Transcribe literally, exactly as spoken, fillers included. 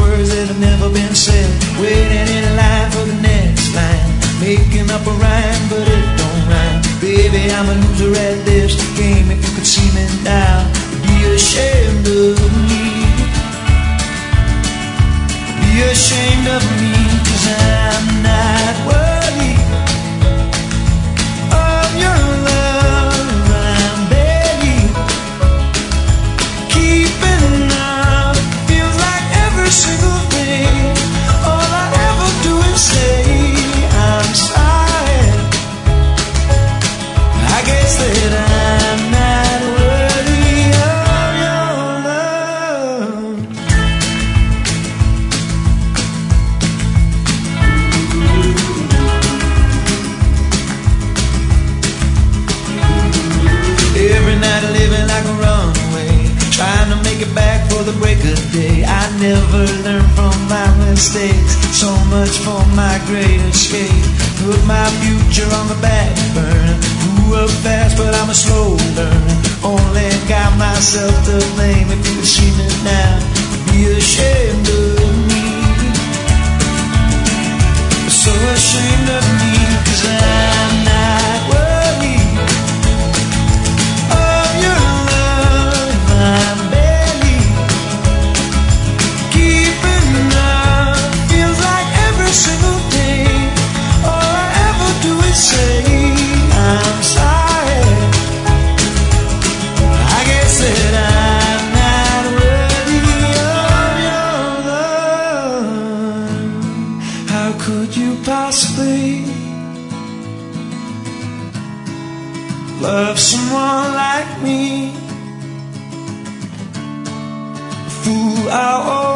words that have never been said, waiting in line for the next line, making up a rhyme but it don't rhyme. Baby, I'm a loser at this game. If you could see me now, you'd be ashamed of me. Be ashamed of me, 'cause I'm not worthy of your love. I'm begging, keeping up feels like every single day. All I ever do is say I'm sorry. I guess that I'm not worthy of your love. Every night living like a runaway, trying to make it back for the break of day. I never learn from my mistakes, so much for my great escape. Put my future on the back burner, grew up fast but I'm a slow learner. Only got myself to blame. If you could see me now, you'd be ashamed of me. So ashamed of me, 'cause I'm not worthy of your love. I'm barely keeping up, feels like every single day. All I ever do is say I'm sorry. I guess that I'm not worthy of your love. How could you possibly love someone like me? Fool, I